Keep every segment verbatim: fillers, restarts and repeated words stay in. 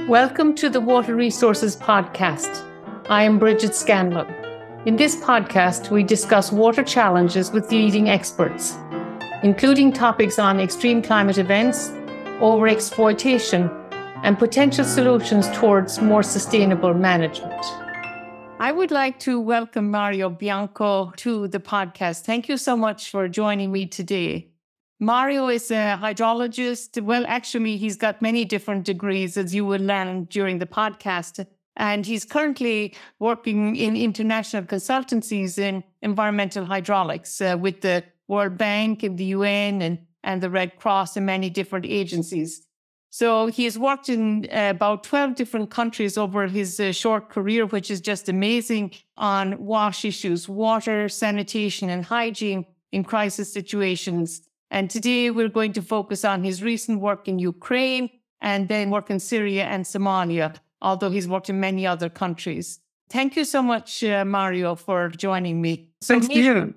Welcome to the Water Resources Podcast. I am Bridget Scanlon. In this podcast, we discuss water challenges with leading experts, including topics on extreme climate events, overexploitation, and potential solutions towards more sustainable management. I would like to welcome Mario Bianco to the podcast. Thank you so much for joining me today. Mario is a hydrologist. Well, actually, he's got many different degrees, as you will learn during the podcast. And he's currently working in international consultancies in environmental hydraulics uh, with the World Bank and the U N and, and the Red Cross and many different agencies. So he has worked in uh, about twelve different countries over his uh, short career, which is just amazing, on WASH issues, water, sanitation, and hygiene in crisis situations. And today we're going to focus on his recent work in Ukraine and then work in Syria and Somalia, although he's worked in many other countries. Thank you so much, uh, Mario, for joining me. Thanks so to you.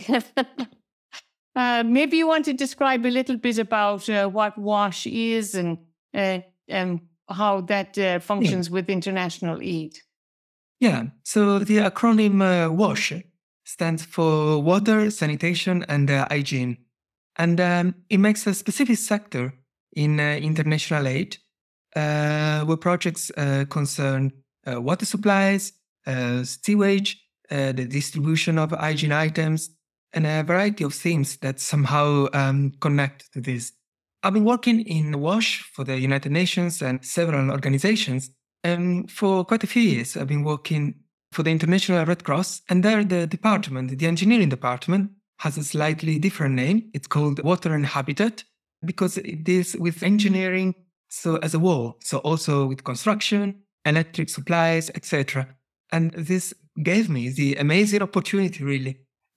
uh, maybe you want to describe a little bit about uh, what WASH is and, uh, and how that uh, functions yeah. with international aid. Yeah, so the acronym uh, WASH stands for Water, Sanitation and uh, Hygiene. And um, it makes a specific sector in uh, international aid uh, where projects uh, concern uh, water supplies, uh, sewage, uh, the distribution of hygiene items, and a variety of themes that somehow um, connect to this. I've been working in WASH for the United Nations and several organizations, and for quite a few years I've been working for the International Red Cross, and there the department, the engineering department, has a slightly different name. It's called Water and Habitat because it deals with engineering so as a whole, so also with construction, electric supplies, et cetera. And this gave me the amazing opportunity really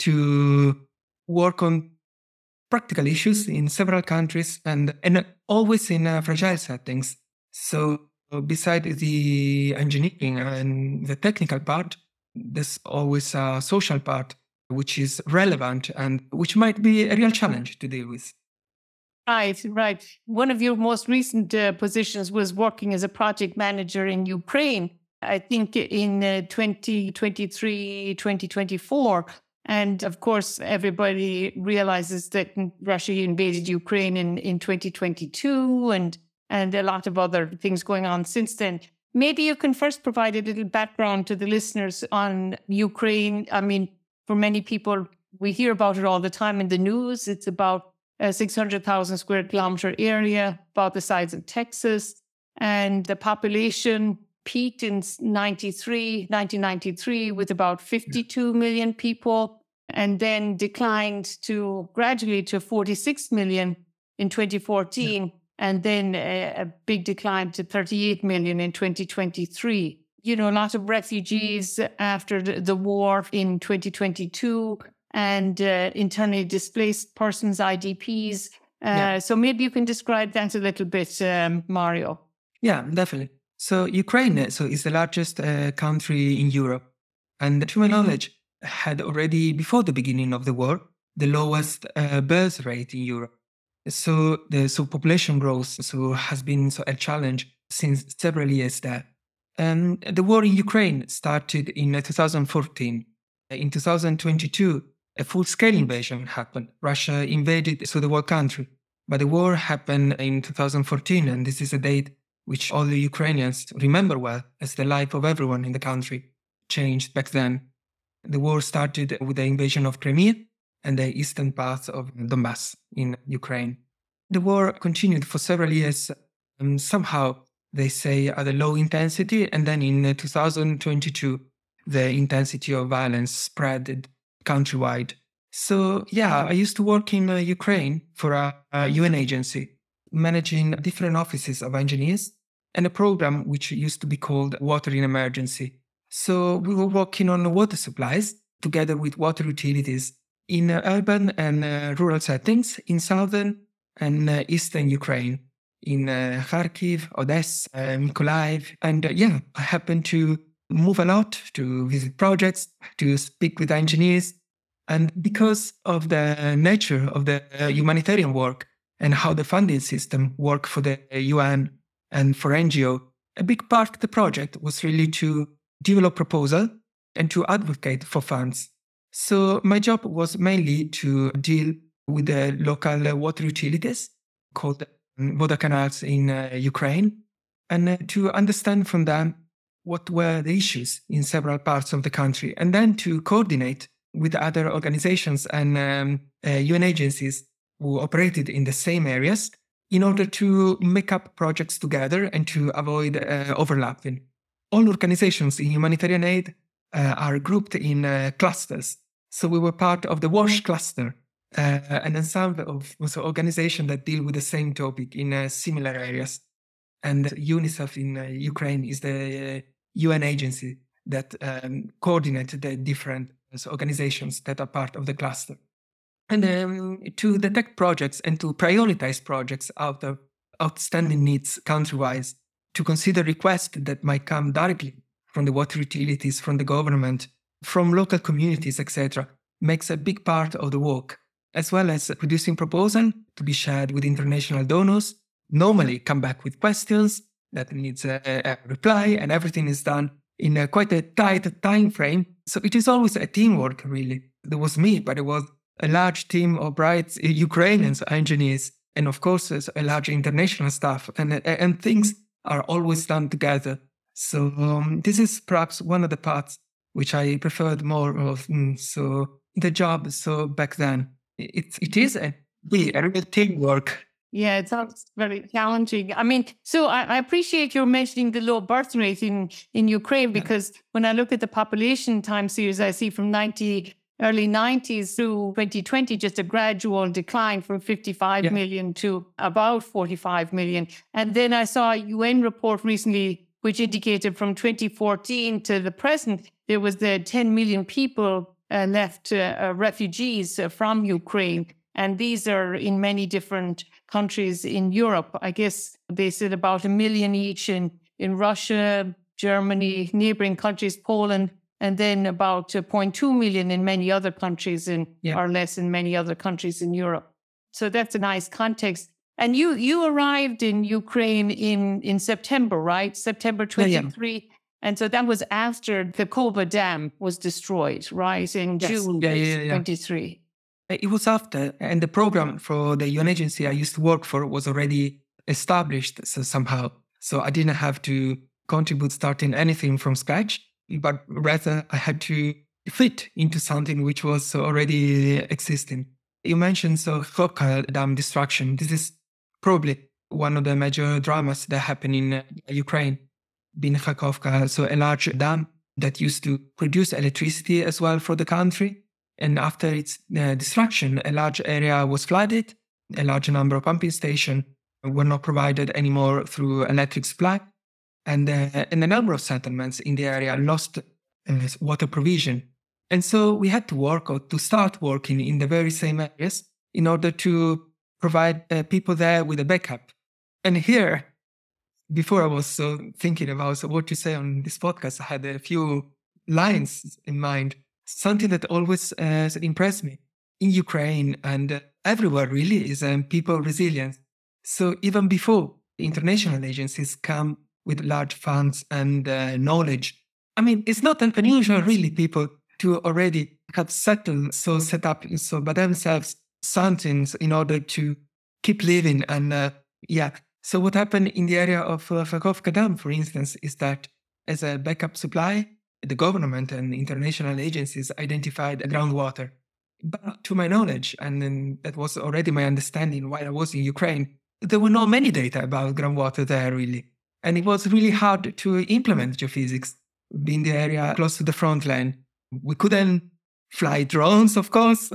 to work on practical issues in several countries and, and always in uh, fragile settings. So besides the engineering and the technical part, there's always a social part which is relevant and which might be a real challenge to deal with. Right, right. One of your most recent uh, positions was working as a project manager in Ukraine, I think in uh, twenty twenty-three, twenty twenty-four. And of course, everybody realizes that Russia invaded Ukraine in, in twenty twenty-two and, and a lot of other things going on since then. Maybe you can first provide a little background to the listeners on Ukraine. I mean, for many people, we hear about it all the time in the news. It's about a six hundred thousand square kilometer area, about the size of Texas. And the population peaked in nineteen ninety-three with about fifty-two million people, and then declined to gradually to forty-six million in twenty fourteen, yeah. and then a, a big decline to thirty-eight million in twenty twenty-three. You know, a lot of refugees after the, the war in twenty twenty-two and uh, internally displaced persons, I D Ps. Uh, yeah. So maybe you can describe that a little bit, um, Mario. Yeah, definitely. So Ukraine so is the largest uh, country in Europe. And to my knowledge, had already, before the beginning of the war, the lowest uh, birth rate in Europe. So the so population growth so has been so a challenge since several years there. And the war in Ukraine started in two thousand fourteen. In two thousand twenty-two, a full-scale invasion happened. Russia invaded so the whole country. But the war happened in two thousand fourteen, and this is a date which all the Ukrainians remember well, as the life of everyone in the country changed back then. The war started with the invasion of Crimea and the eastern part of Donbass in Ukraine. The war continued for several years, and somehow they say at a low intensity, and then in two thousand twenty-two, the intensity of violence spread countrywide. So yeah, I used to work in uh, Ukraine for a, a U N agency, managing different offices of engineers and a program which used to be called Water in Emergency. So we were working on water supplies together with water utilities in uh, urban and uh, rural settings in southern and uh, eastern Ukraine. In uh, Kharkiv, Odessa, uh, Mykolaiv. And uh, yeah, I happened to move a lot, to visit projects, to speak with engineers. And because of the nature of the uh, humanitarian work and how the funding system works for the U N and for N G O, a big part of the project was really to develop proposal and to advocate for funds. So my job was mainly to deal with the local uh, water utilities called um, Vodokanals in uh, Ukraine, and uh, to understand from them what were the issues in several parts of the country, and then to coordinate with other organizations and um, uh, U N agencies who operated in the same areas in order to make up projects together and to avoid uh, overlapping. All organizations in humanitarian aid uh, are grouped in uh, clusters. So we were part of the WASH cluster, uh, an ensemble of also organizations that deal with the same topic in uh, similar areas. And UNICEF in uh, Ukraine is the uh, U N agency that um, coordinates the different uh, organizations that are part of the cluster. And um, to detect projects and to prioritize projects out of outstanding needs country-wise, to consider requests that might come directly from the water utilities, from the government, from local communities, et cetera, makes a big part of the work, as well as producing proposals to be shared with international donors, normally come back with questions that needs a, a reply, and everything is done in a quite a tight time frame. So it is always a teamwork, really. There was me, but it was a large team of bright Ukrainians, engineers, and of course, a large international staff, and, and things are always done together. So um, this is perhaps one of the parts which I preferred more of. Mm, so the job, so back then, it, it is a, a real teamwork. Yeah, it sounds very challenging. I mean, so I, I appreciate your mentioning the low birth rate in, in Ukraine, because when I look at the population time series, I see from ninety early nineties through twenty twenty, just a gradual decline from fifty-five yeah. million to about forty-five million. And then I saw a U N report recently, which indicated from twenty fourteen to the present, there was the ten million people uh, left uh, uh, refugees uh, from Ukraine. And these are in many different countries in Europe. I guess they said about a million each in, in Russia, Germany, neighboring countries, Poland, and then about zero point two million in many other countries, in, yeah. or less in many other countries in Europe. So that's a nice context. And you you arrived in Ukraine in, in September, right? September twenty-three. Yeah, yeah. And so that was after the Koba Dam was destroyed, right? In yes. June yeah, yeah, yeah. twenty-three. It was after, and the program for the U N agency I used to work for was already established so somehow. So I didn't have to contribute starting anything from scratch, but rather I had to fit into something which was already existing. You mentioned so Kakhovka Dam destruction. This is probably one of the major dramas that happened in uh, Ukraine. Being Kakhovka, so a large dam that used to produce electricity as well for the country. And after its uh, destruction, a large area was flooded. A large number of pumping stations were not provided anymore through electric supply. And, uh, and a number of settlements in the area lost uh, water provision. And so we had to work or to start working in the very same areas in order to provide uh, people there with a backup. And here, before I was uh, thinking about so what to say on this podcast, I had a few lines in mind. Something that always uh, impressed me in Ukraine and uh, everywhere really is um, people resilience. So even before international agencies come with large funds and uh, knowledge, I mean, it's not unusual really people to already have settled, so set up so by themselves something in order to keep living. And uh, yeah, so what happened in the area of uh, Kakhovka Dam, for instance, is that as a backup supply, the government and international agencies identified groundwater. But to my knowledge, and then that was already my understanding while I was in Ukraine, there were not many data about groundwater there really. And it was really hard to implement geophysics in the area close to the front line. We couldn't fly drones, of course,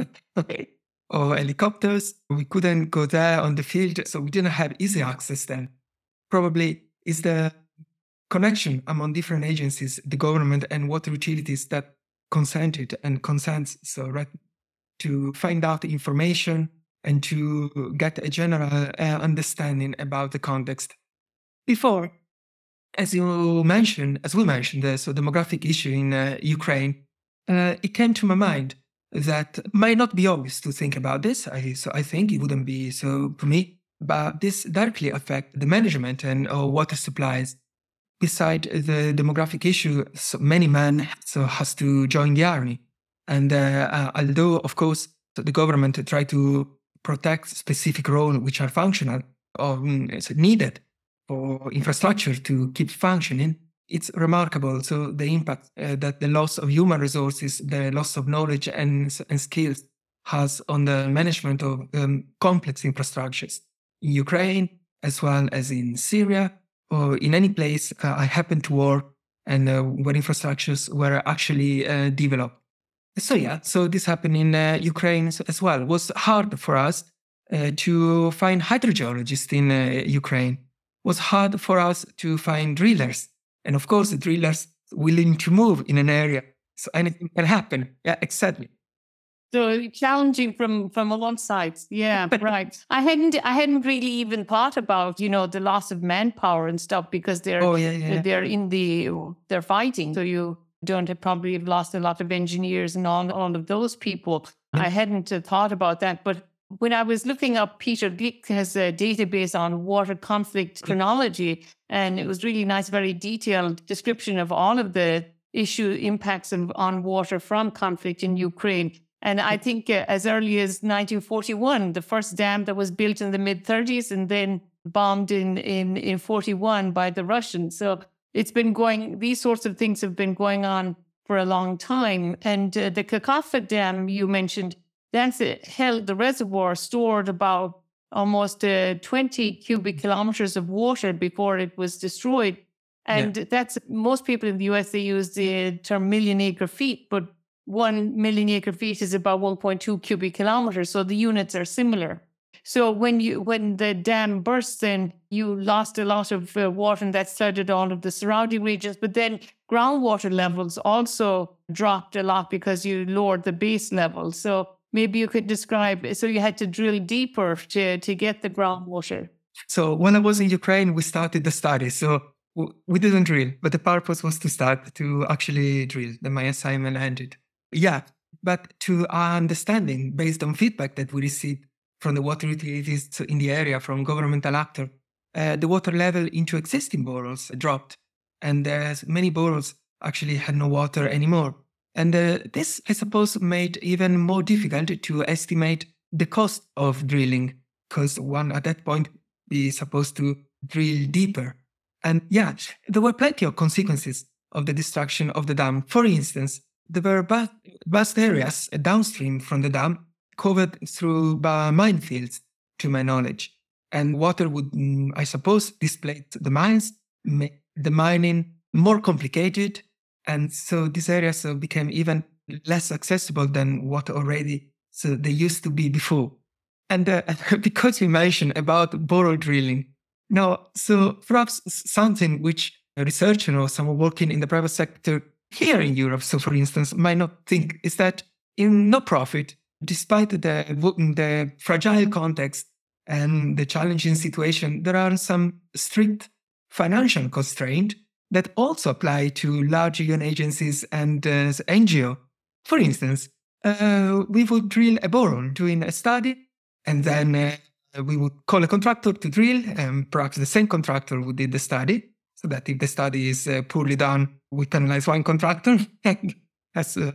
or helicopters. We couldn't go there on the field, so we didn't have easy access then. Probably is the connection among different agencies, the government and water utilities that consented and consents so right to find out the information and to get a general uh, understanding about the context. Before, as you mentioned, as we mentioned, the so demographic issue in uh, Ukraine, uh, it came to my mind that might not be obvious to think about this. I, so I think it wouldn't be so for me, but this directly affects the management and uh, water supplies. beside the demographic issue, so many men so has to join the army. And uh, uh, although, of course, the government try to protect specific roles which are functional or mm, is needed for infrastructure to keep functioning, it's remarkable. So the impact uh, that the loss of human resources, the loss of knowledge and, and skills has on the management of um, complex infrastructures in Ukraine, as well as in Syria, or in any place uh, I happened to work and uh, where infrastructures were actually uh, developed. So yeah, so this happened in uh, Ukraine as well. It was hard for us uh, to find hydrogeologists in uh, Ukraine. It was hard for us to find drillers. And of course, the drillers willing to move in an area. So anything can happen. Yeah, exactly. So challenging from from all sides. Yeah, right. I hadn't I hadn't really even thought about, you know, the loss of manpower and stuff because they're oh, yeah, yeah. they're in the they're fighting. So you don't have probably have lost a lot of engineers and all, all of those people. Yeah. I hadn't uh, thought about that. But when I was looking up, Peter Glick has a database on water conflict chronology, and it was really nice, very detailed description of all of the issue impacts of, on water from conflict in Ukraine. And I think uh, as early as nineteen forty-one, the first dam that was built in the mid thirties and then bombed in, in, in forty-one by the Russians. So it's been going, these sorts of things have been going on for a long time. And uh, the Kakhovka Dam you mentioned, that's uh, held, the reservoir stored about almost uh, twenty cubic kilometers of water before it was destroyed. And yeah. that's, most people in the U S, they use the term million acre feet, but one million acre feet is about one point two cubic kilometers. So the units are similar. So when you when the dam bursts, then you lost a lot of uh, water, and that flooded all of the surrounding regions. But then groundwater levels also dropped a lot because you lowered the base level. So maybe you could describe, so you had to drill deeper to, to get the groundwater. So when I was in Ukraine, we started the study. So we didn't drill, but the purpose was to start to actually drill. Then my assignment ended. Yeah, but to our understanding, based on feedback that we received from the water utilities in the area, from governmental actors, uh, the water level into existing boreholes dropped. And uh, many boreholes actually had no water anymore. And uh, this, I suppose, made even more difficult to estimate the cost of drilling, because one at that point is supposed to drill deeper. And yeah, there were plenty of consequences of the destruction of the dam. For instance, there were vast areas downstream from the dam covered through minefields, to my knowledge. And water would, I suppose, displace the mines, make the mining more complicated. And so these areas became even less accessible than what already so they used to be before. And uh, because you mentioned about borehole drilling, now, so perhaps something which a researcher or someone working in the private sector here in Europe, so for instance, might not think is that in no profit, despite the, the fragile context and the challenging situation, there are some strict financial constraints that also apply to large U N agencies and uh, N G O. For instance, uh, we would drill a borehole doing a study, and then uh, we would call a contractor to drill, and perhaps the same contractor who did the study, so that if the study is uh, poorly done, we penalize one contractor. That's uh,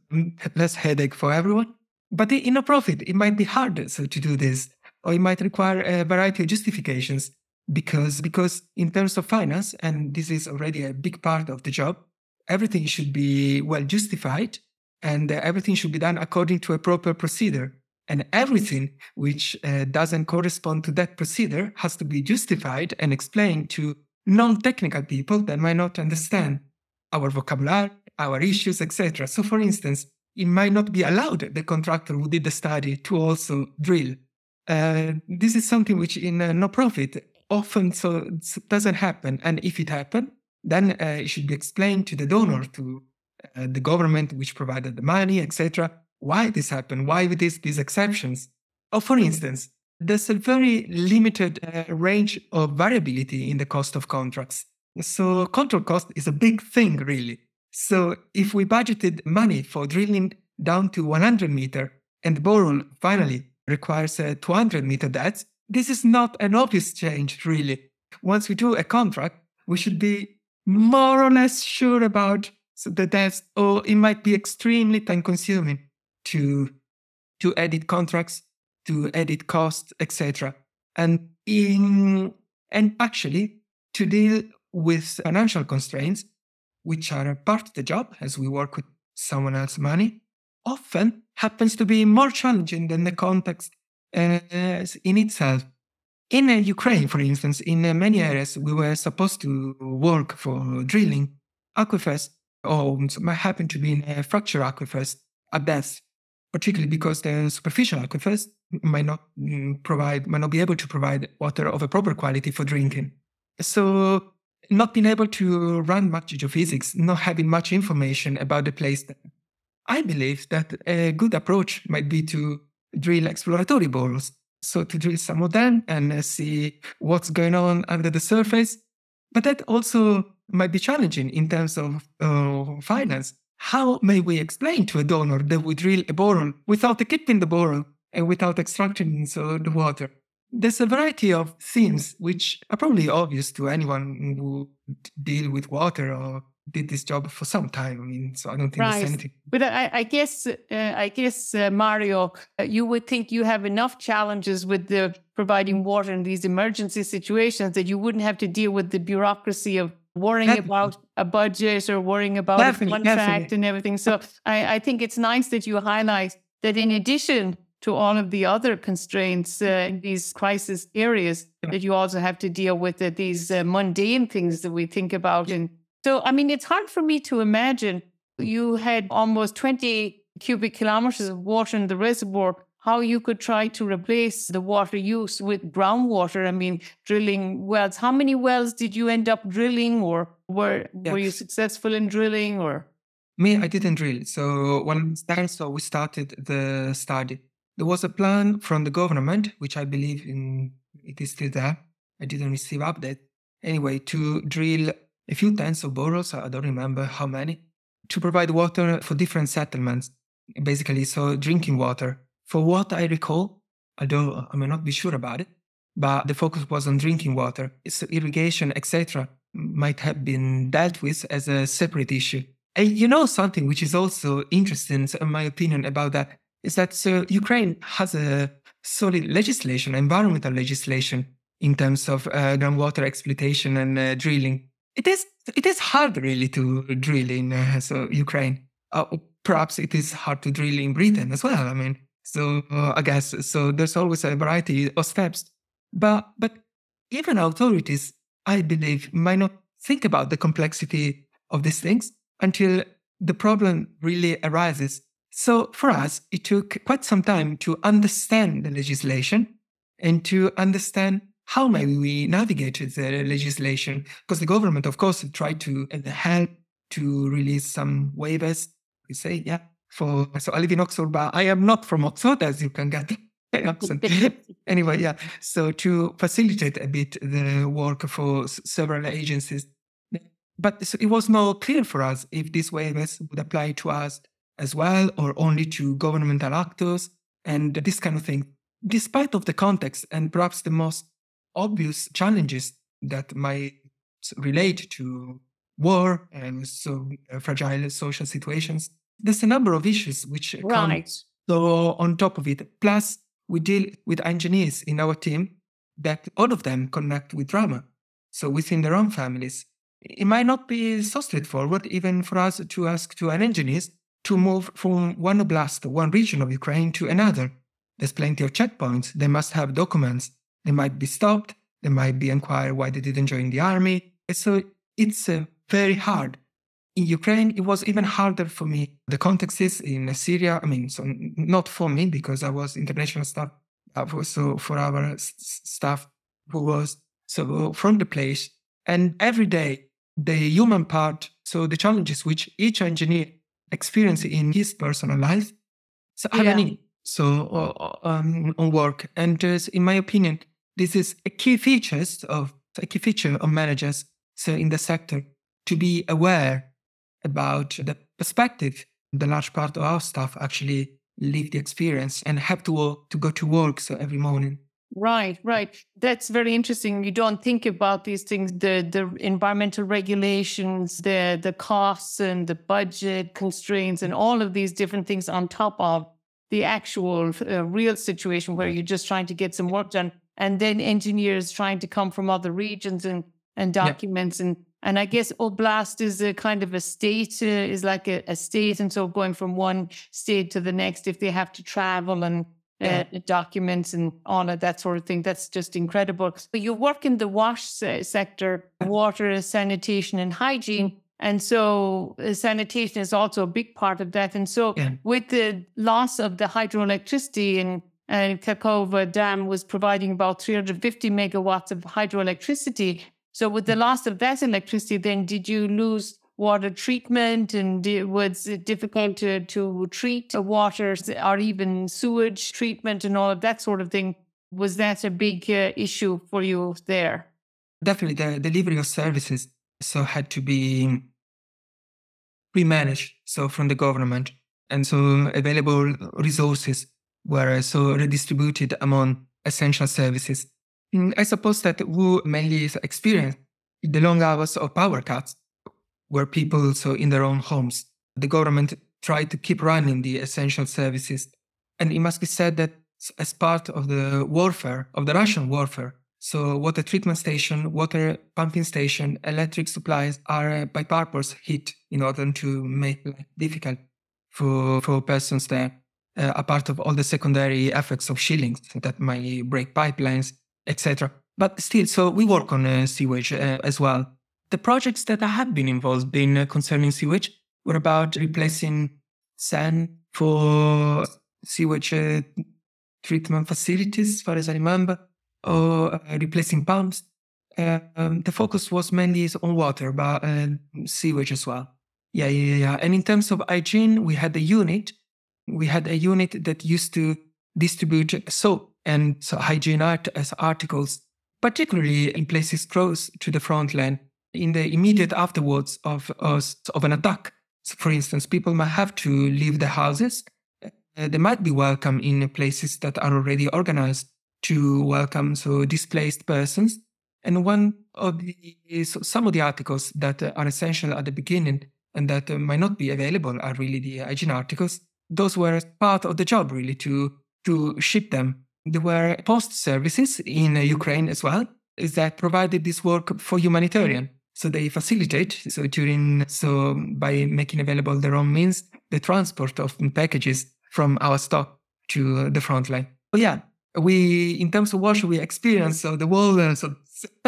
less headache for everyone. But in a profit, it might be harder so to do this, or it might require a variety of justifications, because, because in terms of finance, and this is already a big part of the job, everything should be well justified, and uh, everything should be done according to a proper procedure. And everything which uh, doesn't correspond to that procedure has to be justified and explained to non-technical people that might not understand our vocabulary, our issues, et cetera. So, for instance, it might not be allowed the contractor who did the study to also drill. Uh, this is something which in uh, no-profit often so doesn't happen. And if it happens, then uh, it should be explained to the donor, to uh, the government which provided the money, et cetera, why this happened, why with this, these exceptions. Or for instance, there's a very limited uh, range of variability in the cost of contracts. So control cost is a big thing, really. So if we budgeted money for drilling down to one hundred meter and the borehole finally requires a two hundred meter depth, this is not an obvious change, really. Once we do a contract, we should be more or less sure about the test, or it might be extremely time consuming to to edit contracts, to edit costs, et cetera. And in and actually to deal with financial constraints, which are a part of the job as we work with someone else's money, often happens to be more challenging than the context uh, in itself. In uh, Ukraine, for instance, in uh, many areas, we were supposed to work for drilling aquifers, or might happen to be in uh, fracture aquifers at best, particularly because the superficial aquifers might not mm, provide, might not be able to provide water of a proper quality for drinking. So, not being able to run much geophysics, not having much information about the place, I believe that a good approach might be to drill exploratory borers. So to drill some of them and uh, see what's going on under the surface. But that also might be challenging in terms of uh, finance. How may we explain to a donor that we drill a borehole without equipping the borehole and without extracting so the water? There's a variety of themes which are probably obvious to anyone who deal with water or did this job for some time. I mean, so I don't think right. there's anything. But I, I guess, uh, I guess, uh, Mario, uh, you would think you have enough challenges with the providing water in these emergency situations that you wouldn't have to deal with the bureaucracy of worrying definitely. about a budget or worrying about definitely, a contract definitely. and everything. So I, I think it's nice that you highlight that in addition to all of the other constraints uh, in these crisis areas, yeah. that you also have to deal with uh, these uh, mundane things that we think about. And so, I mean, it's hard for me to imagine you had almost twenty cubic kilometers of water in the reservoir, how you could try to replace the water use with groundwater. I mean, drilling wells. How many wells did you end up drilling, or were, yeah. were you successful in drilling? Or Me, I didn't drill. So when so we started the study, there was a plan from the government, which I believe in it is still there. I didn't receive update. Anyway, to drill a few tens of boreholes, I don't remember how many, to provide water for different settlements, basically, so drinking water. For what I recall, although I may not be sure about it, but the focus was on drinking water. So irrigation, et cetera, might have been dealt with as a separate issue. And you know something which is also interesting, in my opinion, about that, is that so Ukraine has a solid legislation, environmental legislation, in terms of uh, groundwater exploitation and uh, drilling. It is it is hard really to drill in uh, so Ukraine. Uh, perhaps it is hard to drill in Britain as well. I mean, so uh, I guess so. There's always a variety of steps, but but even authorities, I believe, might not think about the complexity of these things until the problem really arises. So for us, it took quite some time to understand the legislation and to understand how may we navigate the legislation? Because the government, of course, tried to help to release some waivers. We say, yeah, for so I live in Oxford, but I am not from Oxford, as you can get. Anyway, yeah. So to facilitate a bit the work for s- several agencies, but so it was not clear for us if these waivers would apply to us as well, or only to governmental actors and this kind of thing. Despite of the context and perhaps the most obvious challenges that might relate to war and so uh, fragile social situations, there's a number of issues which right. come so on top of it. Plus, we deal with engineers in our team that all of them connect with drama, so within their own families. It might not be so straightforward even for us to ask to an engineer to move from one oblast, one region of Ukraine to another. There's plenty of checkpoints. They must have documents. They might be stopped. They might be inquired why they didn't join the army. So it's uh, very hard. In Ukraine, it was even harder for me. The context is in Syria. I mean, so not for me because I was international staff, but also for our s- staff who was so from the place. And every day, the human part, so the challenges which each engineer experiences in his personal life, so have Yeah. any so uh, um, on work. And uh, in my opinion, this is a key features of a key feature of managers so in the sector to be aware about the perspective the large part of our staff actually live the experience and have to work, to go to work so every morning. Right, right. That's very interesting. You don't think about these things, the the environmental regulations, the the costs and the budget constraints and all of these different things on top of the actual uh, real situation where you're just trying to get some work done. And then engineers trying to come from other regions and, and Yeah, documents. And, and I guess Oblast is a kind of a state, uh, is like a, a state. And so going from one state to the next, if they have to travel and uh, yeah, documents and all of that sort of thing. That's just incredible. So you work in the wash se- sector, water, sanitation, and hygiene. And so uh, sanitation is also a big part of that. And so yeah. with the loss of the hydroelectricity, and, and Kakova Dam was providing about three hundred fifty megawatts of hydroelectricity. So with the loss of that electricity, then did you lose water treatment, and di- was it difficult to, to treat water or even sewage treatment and all of that sort of thing? Was that a big uh, issue for you there? Definitely, the delivery of services so had to be pre-managed, so from the government, and so available resources were so redistributed among essential services. Mm, I suppose that we mainly experienced the long hours of power cuts, where people so in their own homes. The government tried to keep running the essential services, and it must be said that as part of the warfare of the Russian warfare, so water treatment station, water pumping station, electric supplies are uh, by purpose hit in order to make life difficult for for persons there. Uh, a part of all the secondary effects of shillings that might break pipelines, et cetera. But still, so we work on uh, sewage uh, as well. The projects that I have been involved in uh, concerning sewage were about replacing sand for sewage uh, treatment facilities, as far as I remember, or uh, replacing pumps. Uh, um, the focus was mainly on water, but uh, sewage as well. Yeah, yeah, yeah. And in terms of hygiene, we had a unit. We had a unit that used to distribute soap and so hygiene art as articles, particularly in places close to the front line, in the immediate afterwards of, of, of an attack. So for instance, people might have to leave their houses. Uh, they might be welcome in places that are already organized to welcome so displaced persons. And one of the so some of the articles that uh, are essential at the beginning and that uh, might not be available are really the hygiene articles. Those were part of the job really to to ship them. There were post services in uh, Ukraine as well, is that provided this work for humanitarian. So they facilitate so during so by making available their own means the transport of packages from our stock to the front line. But yeah, we in terms of wash we experience so the whole uh, so,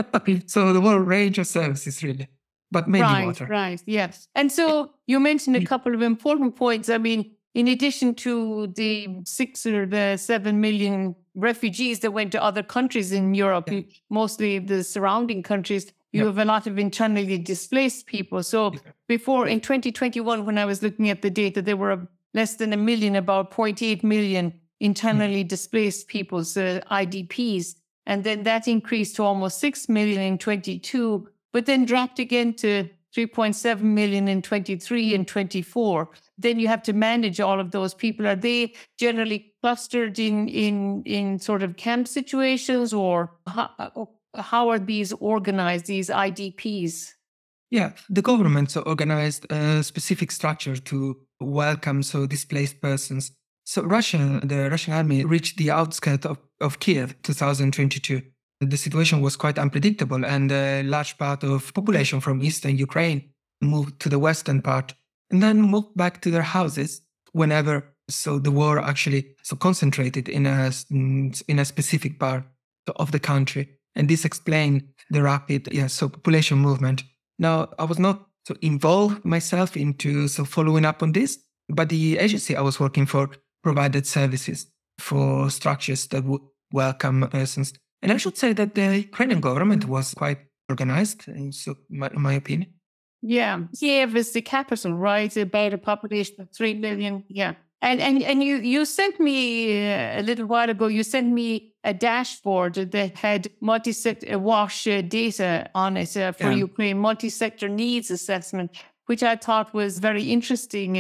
so the whole range of services really, but mainly Right, water. right, yes. And so you mentioned a couple of important points. I mean, in addition to the six or the seven million refugees that went to other countries in Europe, Yeah. mostly the surrounding countries, you Yeah. have a lot of internally displaced people. So Yeah. before in twenty twenty-one, when I was looking at the data, there were less than a million, about zero point eight million internally displaced people, so I D Ps. And then that increased to almost six million in twenty-two, but then dropped again to three point seven million in twenty-three and twenty-four. Then you have to manage all of those people. Are they generally clustered in in in sort of camp situations, or how, how are these organized, these I D Ps? Yeah, the government so organized a specific structure to welcome so displaced persons. So Russia, the Russian army reached the outskirts of, of Kiev twenty twenty-two. The situation was quite unpredictable, and a large part of population from eastern Ukraine moved to the western part and then moved back to their houses whenever so the war actually so concentrated in a in a specific part of the country. And this explained the rapid yeah so population movement. Now, I was not so involved myself into so following up on this, but the agency I was working for provided services for structures that would welcome persons. And I should say that the Ukrainian government was quite organized, in so my, in my opinion. Yeah, Kiev is the capital, right? About a population of three million. Yeah, and and and you you sent me uh, a little while ago. You sent me a dashboard that had multi-sector WASH uh, data on it uh, for Yeah. Ukraine, multi-sector needs assessment, which I thought was very interesting. And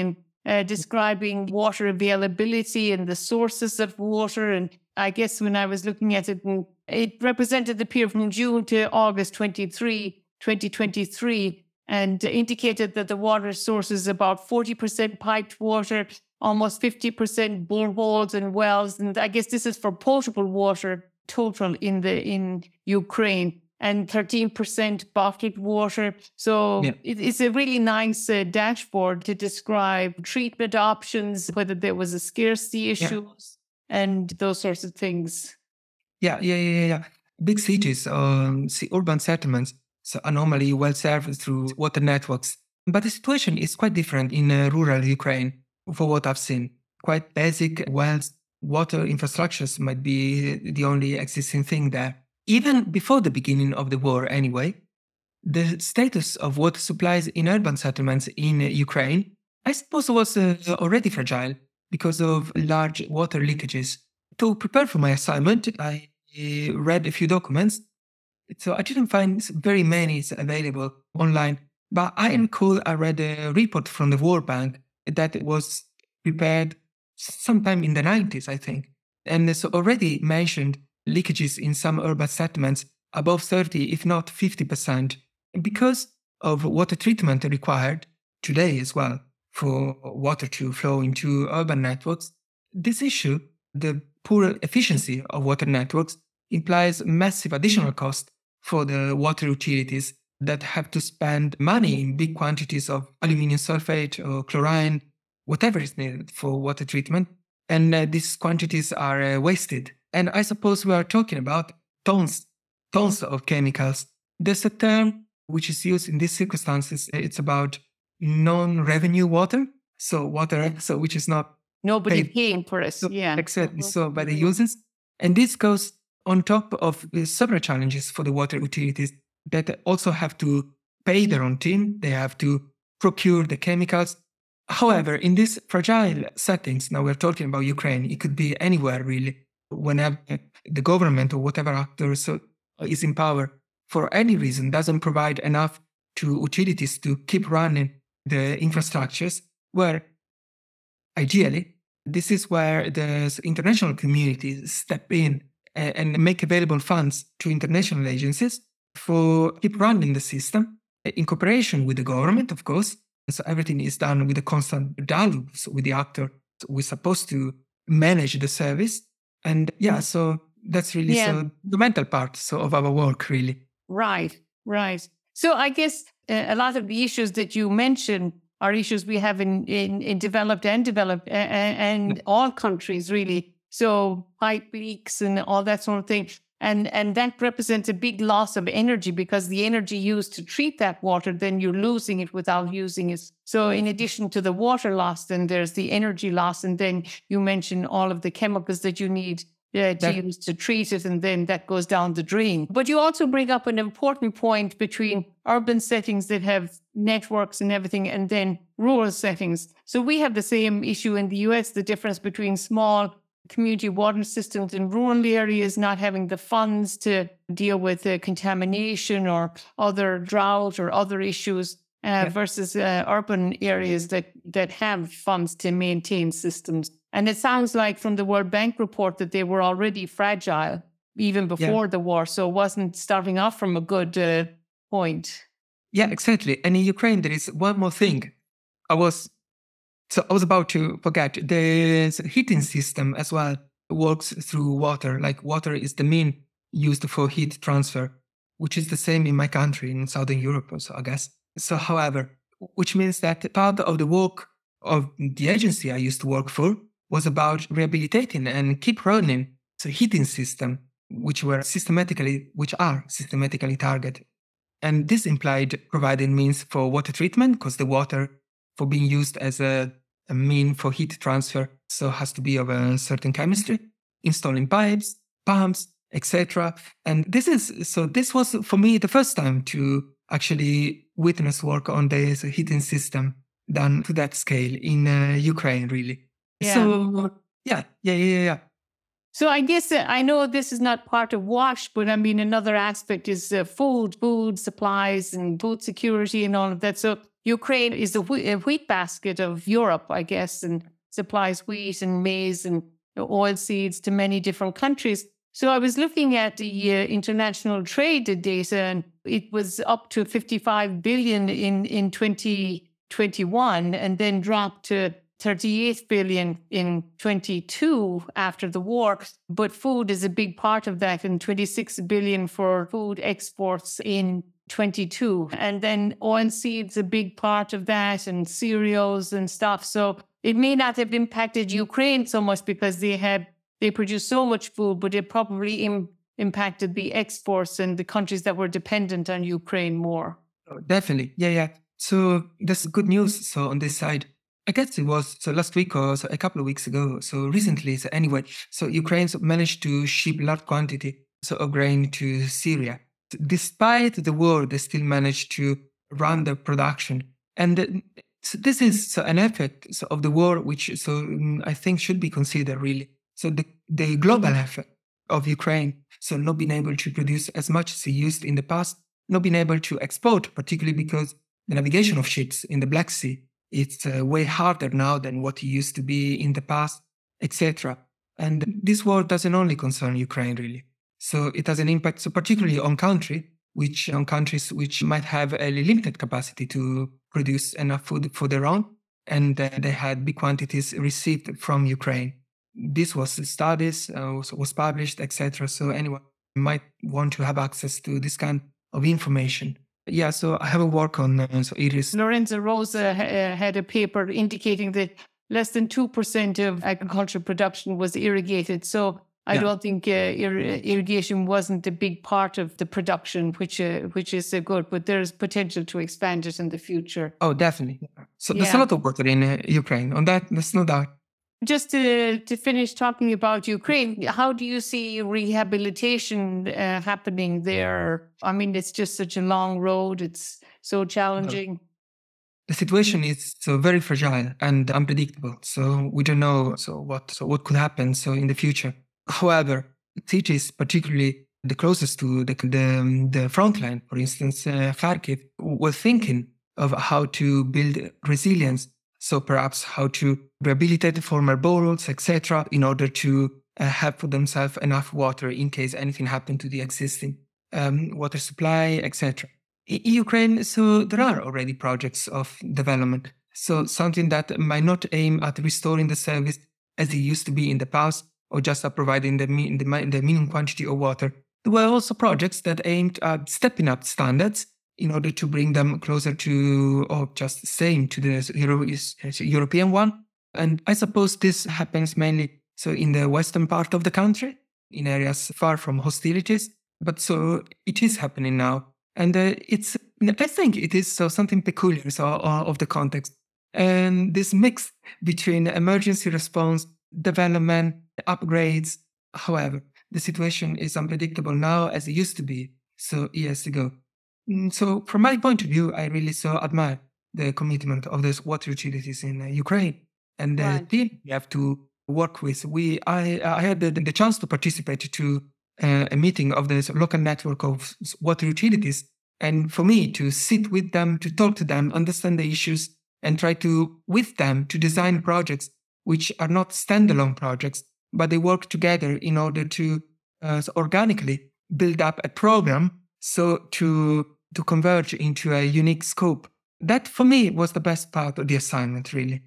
uh, describing water availability and the sources of water. And I guess when I was looking at it, and it represented the period from June to August twenty-three, twenty twenty-three, and indicated that the water source is about forty percent piped water, almost fifty percent boreholes and wells. And I guess this is for potable water total in the in Ukraine, and thirteen percent bottled water. So yeah. it, it's a really nice uh, dashboard to describe treatment options, whether there was a scarcity issue yeah. and those sorts of things. Yeah, yeah, yeah, yeah. Big cities, um, urban settlements, so are normally well served through water networks. But the situation is quite different in uh, rural Ukraine, for what I've seen. Quite basic wells, water infrastructures might be the only existing thing there. Even before the beginning of the war anyway, the status of water supplies in urban settlements in uh, Ukraine, I suppose, was uh, already fragile because of large water leakages. To prepare for my assignment, I uh, read a few documents, so I didn't find very many available online. But I recall I read a report from the World Bank that was prepared sometime in the nineties, I think, and so already mentioned leakages in some urban settlements above thirty, if not fifty percent, because of water treatment required today as well for water to flow into urban networks. This issue, the poor efficiency of water networks, implies massive additional cost for the water utilities that have to spend money in big quantities of aluminum sulfate or chlorine, whatever is needed for water treatment, and uh, these quantities are uh, wasted. And I suppose we are talking about tons, tons of chemicals. There's a term which is used in these circumstances. It's about non-revenue water, so water, so which is not nobody paid, paying for it. So, yeah, exactly. So by the users, and this goes on top of uh, several challenges for the water utilities that also have to pay their own team. They have to procure the chemicals. However, in these fragile settings, now we're talking about Ukraine, it could be anywhere really, whenever the government or whatever actor so is in power, for any reason, doesn't provide enough to utilities to keep running the infrastructures, where ideally, this is where the international community step in and, and make available funds to international agencies for keep running the system in cooperation with the government, of course. So everything is done with a constant dialogue with the actor. So we're supposed to manage the service. And yeah, so that's really yeah. so the mental part so of our work, really. Right, right. So I guess uh, a lot of the issues that you mentioned are issues we have in, in, in developed and developed uh, and yeah. all countries, really. So pipe leaks and all that sort of thing. And and that represents a big loss of energy, because the energy used to treat that water, then you're losing it without using it. So in addition to the water loss, then there's the energy loss. And then you mentioned all of the chemicals that you need uh, to that, use to treat it, and then that goes down the drain. But you also bring up an important point between urban settings that have networks and everything, and then rural settings. So we have the same issue in the U S, the difference between small community water systems in rural areas not having the funds to deal with uh, contamination or other drought or other issues uh, yeah. versus uh, urban areas that, that have funds to maintain systems. And it sounds like from the World Bank report that they were already fragile even before yeah. the war, so it wasn't starting off from a good uh, point. Yeah, exactly. And in Ukraine, there is one more thing. I was So I was about to forget, the heating system as well works through water. Like water is the main used for heat transfer, which is the same in my country, in Southern Europe also, I guess. So however, which means that part of the work of the agency I used to work for was about rehabilitating and keep running the heating system, which were systematically, which are systematically targeted. And this implied providing means for water treatment, because the water for being used as a a mean for heat transfer, so has to be of a certain chemistry, installing pipes, pumps, et cetera. And this is, so this was for me the first time to actually witness work on this heating system done to that scale in uh, Ukraine, really. Yeah. So, yeah, yeah, yeah, yeah. So I guess uh, I know this is not part of WASH, but I mean, another aspect is uh, food, food supplies and food security and all of that. So Ukraine is a wheat, a wheat basket of Europe, I guess, and supplies wheat and maize and oil seeds to many different countries. So I was looking at the uh, international trade data, and it was up to fifty-five billion in, in twenty twenty-one, and then dropped to thirty-eight billion in twenty-two after the war. But food is a big part of that, and twenty-six billion for food exports in twenty-two. And then oilseeds, a big part of that, and cereals and stuff. So it may not have impacted Ukraine so much because they have they produce so much food, but it probably im- impacted the exports and the countries that were dependent on Ukraine more. Oh, definitely. Yeah, yeah. So that's good news. So on this side, I guess it was so last week or so a couple of weeks ago. So recently, so anyway, so Ukraine managed to ship large quantity so of grain to Syria. Despite the war, they still managed to run their production. And uh, so this is so an effect so of the war, which so um, I think should be considered really. So the, the global effect of Ukraine, so not being able to produce as much as it used in the past, not being able to export, particularly because the navigation of ships in the Black Sea, it's uh, way harder now than what it used to be in the past, et cetera. And this war doesn't only concern Ukraine, really. So it has an impact, so particularly on country, which on countries which might have a limited capacity to produce enough food for their own, and uh, they had big quantities received from Ukraine. This was studies, uh, was, was published, et cetera. So anyone might want to have access to this kind of information. Yeah, so I have a work on uh, so Iris. Lorenzo Rosa uh, had a paper indicating that less than two percent of agricultural production was irrigated. So I yeah. don't think uh, ir- irrigation wasn't a big part of the production, which uh, which is uh, good, but there's potential to expand it in the future. Oh, definitely. So yeah. there's a lot of water in uh, Ukraine. On that, there's no doubt. Just to, to finish talking about Ukraine, how do you see rehabilitation uh, happening there? I mean, it's just such a long road. It's so challenging. The situation is so very fragile and unpredictable. So we don't know so what so what could happen so in the future. However, cities, particularly the closest to the the, the front line, for instance, uh, Kharkiv, were thinking of how to build resilience. So perhaps how to rehabilitate the former boreholes, et cetera, in order to uh, have for themselves enough water in case anything happened to the existing um, water supply, et cetera. In Ukraine, so there are already projects of development. So something that might not aim at restoring the service as it used to be in the past, or just at providing the, the, the minimum quantity of water. There were also projects that aimed at stepping up standards in order to bring them closer to, or just the same to the Euro- European one. And I suppose this happens mainly so in the western part of the country, in areas far from hostilities. But so it is happening now. And uh, it's, I think it is so something peculiar so, uh, of the context. And this mix between emergency response, development, upgrades. However, the situation is unpredictable now as it used to be so years ago. So from my point of view, I really so admire the commitment of these water utilities in uh, Ukraine and the right. team we have to work with. We, I, I had the, the chance to participate to uh, a meeting of this local network of water utilities. And for me to sit with them, to talk to them, understand the issues, and try to, with them, to design projects which are not standalone projects, but they work together in order to uh, organically build up a program so to to converge into a unique scope. That for me was the best part of the assignment, really,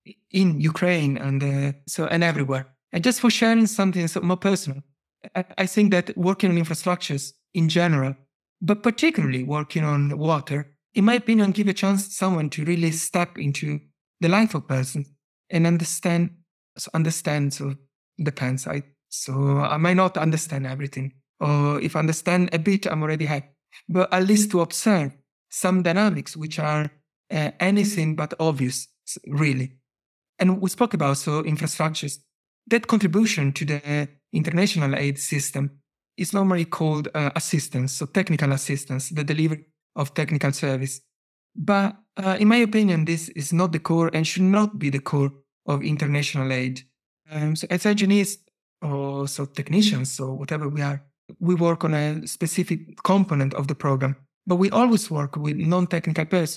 in Ukraine and uh, so and everywhere. And just for sharing something so more personal, I, I think that working on infrastructures in general, but particularly working on water, in my opinion, give a chance to someone to really step into the life of a person and understand. So understand so depends. I so I might not understand everything, or if I understand a bit, I'm already happy. But at least to observe some dynamics which are uh, anything but obvious, really. And we spoke about so infrastructures. That contribution to the international aid system is normally called uh, assistance, so technical assistance, the delivery of technical service. But uh, in my opinion, this is not the core and should not be the core of international aid. Um, so as engineers or so technicians or whatever we are, we work on a specific component of the program, but we always work with non-technical persons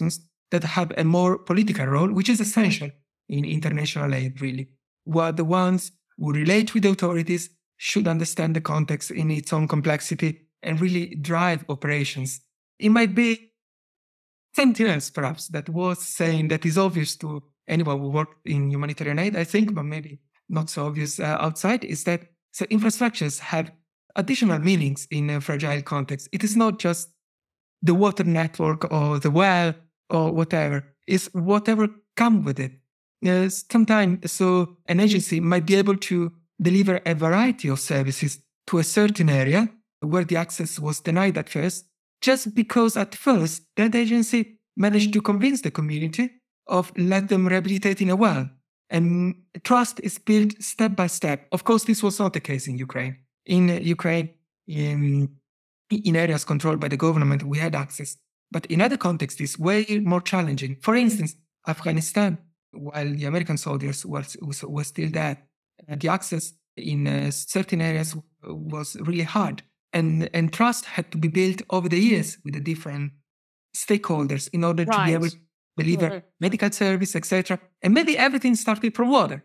that have a more political role, which is essential in international aid, really. While the ones who relate with the authorities should understand the context in its own complexity and really drive operations. It might be something else, perhaps, that was saying that is obvious to anyone who worked in humanitarian aid, I think, but maybe not so obvious uh, outside, is that so infrastructures have additional meanings in a fragile context. It is not just the water network or the well or whatever. It's whatever comes with it. Uh, sometimes, so an agency might be able to deliver a variety of services to a certain area where the access was denied at first, just because at first that agency managed to convince the community of let them rehabilitate in a well. And trust is built step by step. Of course, this was not the case in Ukraine. In Ukraine, in, in areas controlled by the government, we had access. But in other contexts, it's way more challenging. For instance, Afghanistan, while the American soldiers were, were still there, the access in uh, certain areas was really hard. And, and trust had to be built over the years with the different stakeholders in order Right. to be able to deliver Mhm. medical service, et cetera. And maybe everything started from water.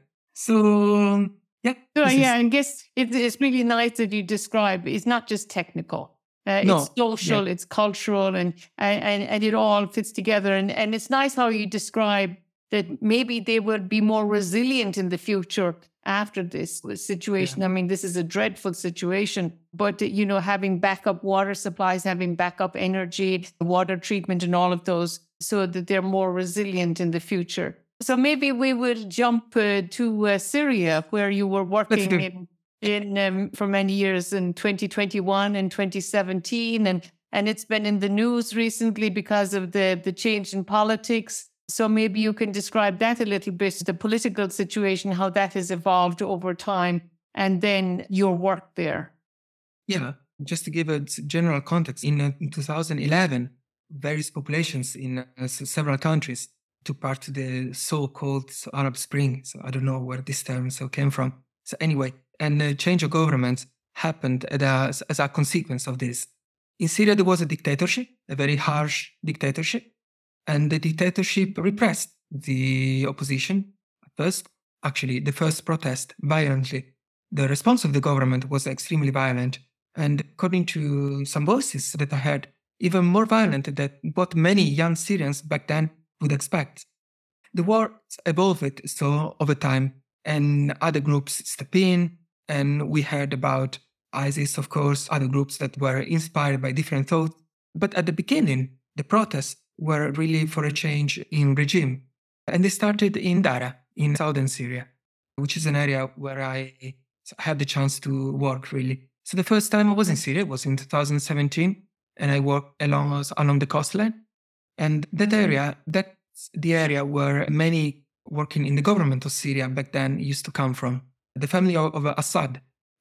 So, yeah. So, this yeah, is- and guess it, it's really nice that you describe it's not just technical. Uh, No, it's social, yeah. it's cultural, and, and and it all fits together. And, and it's nice how you describe that maybe they would be more resilient in the future after this situation. I mean, this is a dreadful situation, but, you know, having backup water supplies, having backup energy, water treatment, and all of those, so that they're more resilient in the future. So maybe we would jump uh, to uh, Syria, where you were working do. in in um, for many years in twenty twenty-one and twenty seventeen, and and it's been in the news recently because of the the change in politics. So maybe you can describe that a little bit, the political situation, how that has evolved over time, and then your work there. Yeah, just to give a general context, in, uh, in two thousand eleven, various populations in uh, s- several countries took part in the so-called Arab Spring. So I don't know where this term so came from. So anyway, and a change of government happened at a, as a consequence of this. In Syria, there was a dictatorship, a very harsh dictatorship, and the dictatorship repressed the opposition at first. Actually, the first protest violently. The response of the government was extremely violent, and according to some voices that I heard, even more violent than what many young Syrians back then would expect. The war evolved so over time, and other groups step in, and we heard about ISIS, of course, other groups that were inspired by different thoughts. But at the beginning, the protests were really for a change in regime. And they started in Dara, in southern Syria, which is an area where I had the chance to work, really. So the first time I was in Syria was in two thousand seventeen, and I worked along, along the coastline. And that area, that's the area where many working in the government of Syria back then used to come from. The family of, of Assad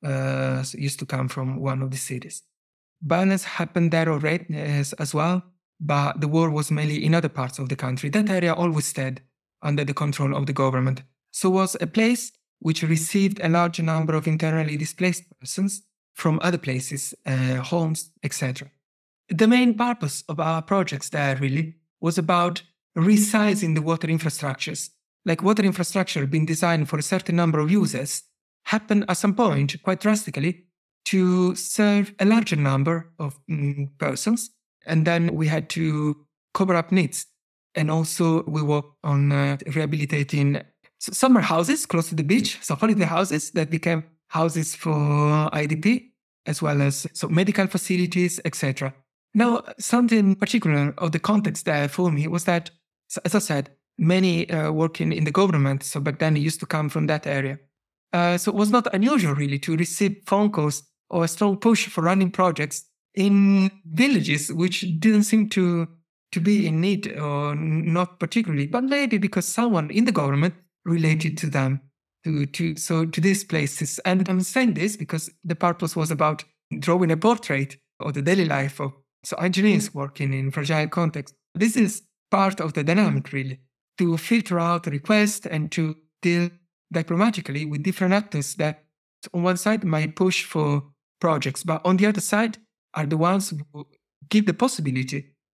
uh, used to come from one of the cities. Violence happened there already as, as well, but the war was mainly in other parts of the country. That area always stayed under the control of the government. So it was a place which received a large number of internally displaced persons from other places, uh, homes, et cetera. The main purpose of our projects there really was about resizing the water infrastructures. Like water infrastructure being designed for a certain number of users happened at some point quite drastically to serve a larger number of mm, persons. And then we had to cover up needs. And also we worked on uh, rehabilitating s- summer houses close to the beach, so holiday houses that became houses for I D P, as well as so medical facilities, et cetera. Now, something particular of the context there for me was that, so as I said, many uh, working in the government, so back then they used to come from that area. Uh, so it was not unusual really to receive phone calls or a strong push for running projects in villages which didn't seem to, to be in need or not particularly, but maybe because someone in the government related to them, to, to, so to these places. And I'm saying this because the purpose was about drawing a portrait of the daily life of so engineers working in fragile context. This is part of the dynamic, really, to filter out requests and to deal diplomatically with different actors that on one side might push for projects, but on the other side are the ones who give the possibility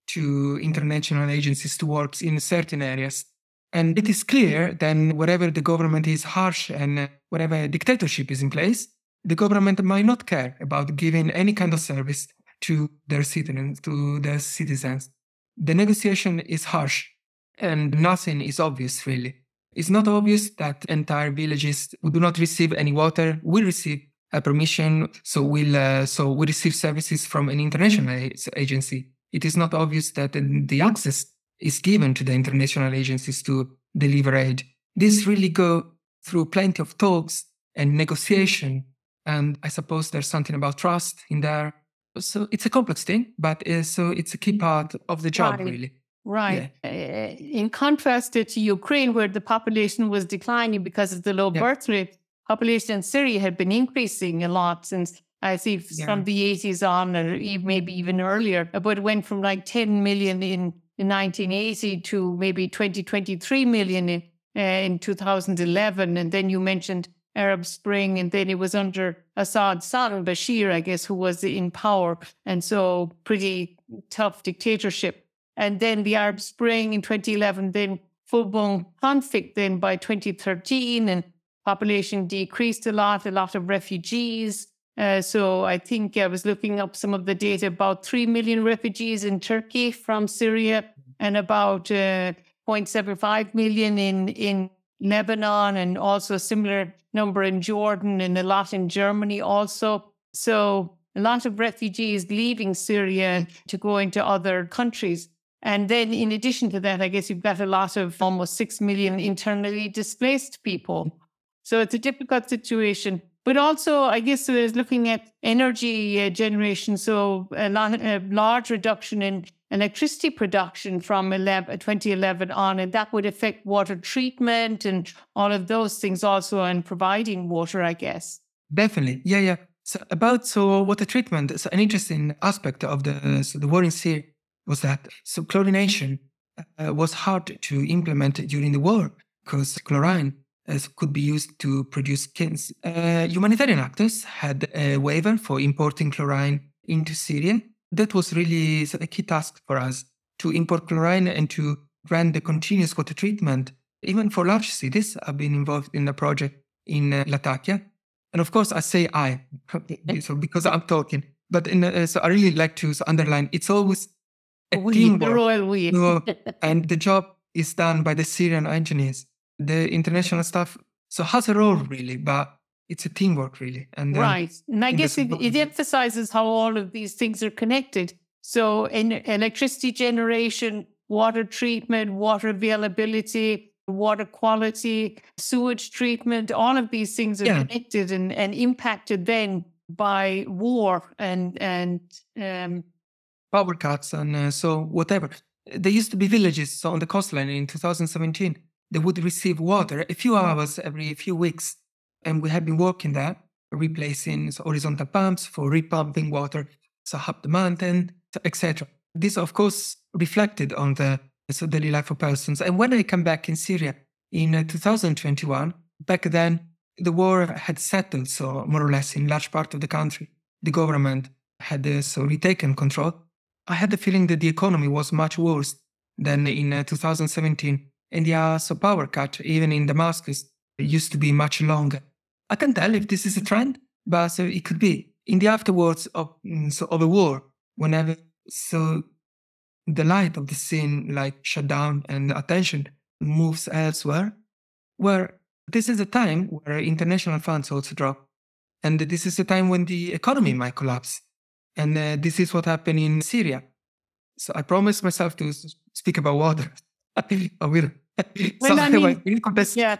to international agencies to work in certain areas. And it is clear then wherever the government is harsh and uh, wherever dictatorship is in place, the government might not care about giving any kind of service to their citizens, to their citizens. The negotiation is harsh and nothing is obvious really. It's not obvious that entire villages who do not receive any water will receive a permission, so will uh, so we receive services from an international agency. It is not obvious that the access is given to the international agencies to deliver aid. This really go through plenty of talks and negotiation, and I suppose there's something about trust in there. So it's a complex thing, but uh, so it's a key part of the job, Right. really. Right. Yeah. Uh, in contrast to Ukraine, where the population was declining because of the low yeah. birth rate, population in Syria had been increasing a lot since, I see, yeah. from the eighties on, or maybe even earlier. But it went from like ten million in, in nineteen eighty to maybe twenty, twenty-three million in, uh, in two thousand eleven. And then you mentioned Arab Spring, and then it was under Assad, Saddam Bashir, I guess, who was in power. And so pretty tough dictatorship. And then the Arab Spring in twenty eleven, then full-blown conflict then by twenty thirteen, and population decreased a lot, a lot of refugees. Uh, so I think I was looking up some of the data, about three million refugees in Turkey from Syria, and about uh, zero point seven five million in, in Lebanon, and also a similar number in Jordan, and a lot in Germany also. So a lot of refugees leaving Syria to go into other countries. And then in addition to that, I guess you've got a lot of almost six million internally displaced people. So it's a difficult situation. But also, I guess there's looking at energy uh, generation. So a, lot, a large reduction in electricity production from twenty eleven on, and that would affect water treatment and all of those things also, and providing water, I guess. Definitely. Yeah, yeah. So about so water treatment, so an interesting aspect of the, so the war in Syria was that so chlorination uh, was hard to implement during the war because chlorine uh, could be used to produce skins. Uh, humanitarian actors had a waiver for importing chlorine into Syria. That was really a key task for us, to import chlorine and to run the continuous water treatment. Even for large cities, I've been involved in a project in uh, Latakia. And of course, I say I, so because I'm talking. But in, uh, so I really like to underline, it's always a we, teamwork. Royal we. So, and the job is done by the Syrian engineers. The international staff so has a role really, but it's a teamwork really. And um, right. And I guess it, it emphasizes how all of these things are connected. So in electricity generation, water treatment, water availability, water quality, sewage treatment, all of these things are yeah. connected and, and impacted then by war and, and um, power cuts and uh, so whatever. There used to be villages so on the coastline in two thousand seventeen. They would receive water a few hours every few weeks. And we have been working there, replacing so horizontal pumps for repumping water so up the mountain, et cetera. This, of course, reflected on the so daily life of persons. And when I come back in Syria in uh, two thousand twenty-one, back then, the war had settled, so more or less in large part of the country. The government had uh, so retaken control. I had the feeling that the economy was much worse than in uh, two thousand seventeen. And the uh, so power cut, even in Damascus, used to be much longer. I can't tell if this is a trend, but so it could be. In the afterwards of, so of a war, whenever so the light of the scene like shut down and attention moves elsewhere, where this is a time where international funds also drop. And this is a time when the economy might collapse. And uh, this is what happened in Syria. So I promised myself to speak about water. I will. Well, so I mean, yeah.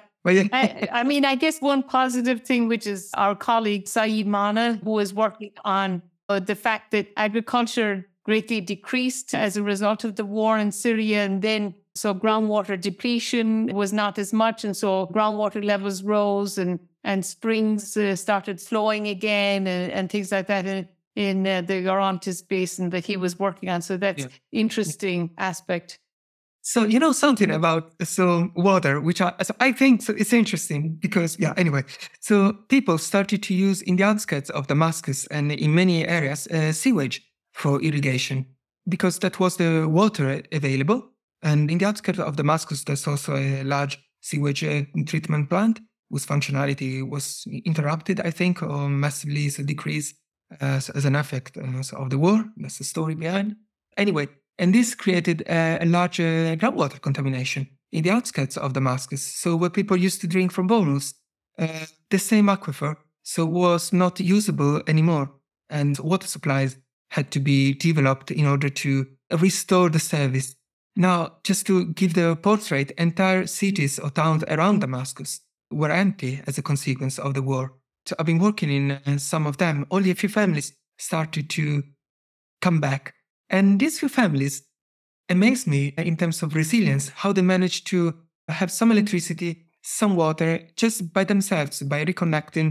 I, I mean, I guess one positive thing, which is our colleague Saeed Mana, who is working on uh, the fact that agriculture greatly decreased as a result of the war in Syria. And then so groundwater depletion was not as much. And so groundwater levels rose and, and springs uh, started flowing again and, and things like that in, in uh, the Orontes Basin that he was working on. So that's yeah. interesting yeah. aspect. So, you know, something about so water, which I, so I think so it's interesting because, yeah, anyway. So people started to use in the outskirts of Damascus and in many areas uh, sewage for irrigation. because that was the water available. And in the outskirts of Damascus, there's also a large sewage uh, treatment plant whose functionality was interrupted, I think, or massively so decreased as, as an effect uh, so of the war. That's the story behind. Anyway, and this created a, a large uh, groundwater contamination in the outskirts of Damascus. So where people used to drink from boreholes, uh, the same aquifer, so was not usable anymore. And water supplies had to be developed in order to restore the service. Now, just to give the portrait, entire cities or towns around Damascus were empty as a consequence of the war. So I've been working in uh, some of them. Only a few families started to come back. And these few families amaze me in terms of resilience, how they managed to have some electricity, some water, just by themselves, by reconnecting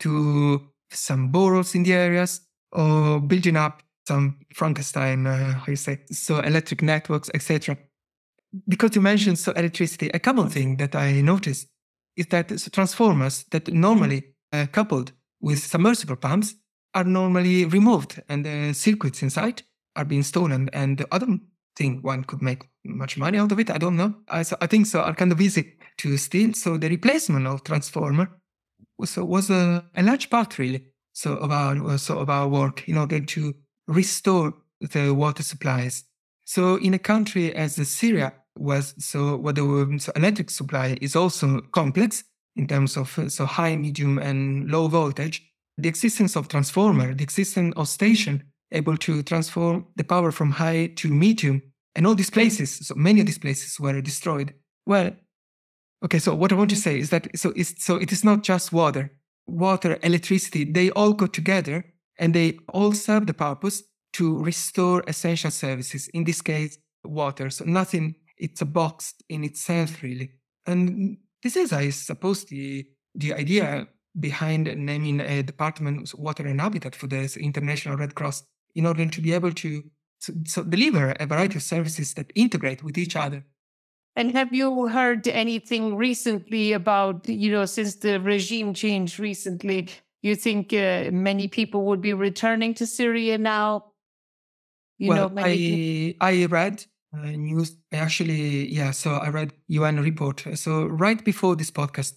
to some boreholes in the areas, or building up some Frankenstein, uh, how you say, so electric networks, et cetera. Because you mentioned so electricity, a common thing that I noticed is that so transformers that normally uh, coupled with submersible pumps are normally removed, and the circuits inside are being stolen. And I don't think one could make much money out of it. I don't know. I, so I think so are kind of easy to steal. So the replacement of transformer was, was a, a large part really so of our so of our work in order to restore the water supplies. So in a country as Syria was so where the so electric supply is also complex in terms of so high, medium, and low voltage, the existence of transformer, the existence of station able to transform the power from high to medium, and all these places, so many of these places were destroyed. Well, okay, so what I want to say is that so it's, so it is not just water. Water, electricity, they all go together and they all serve the purpose to restore essential services, in this case, water. So nothing, it's a box in itself, really. And this is, I suppose, the, the idea behind naming a department Water and Habitat for the International Red Cross, in order to be able to so, so deliver a variety of services that integrate with each other. And have you heard anything recently about, you know, since the regime changed recently, you think uh, many people would be returning to Syria now? You well, know, many I, I read uh, news, actually, yeah, so I read U N report. So right before this podcast,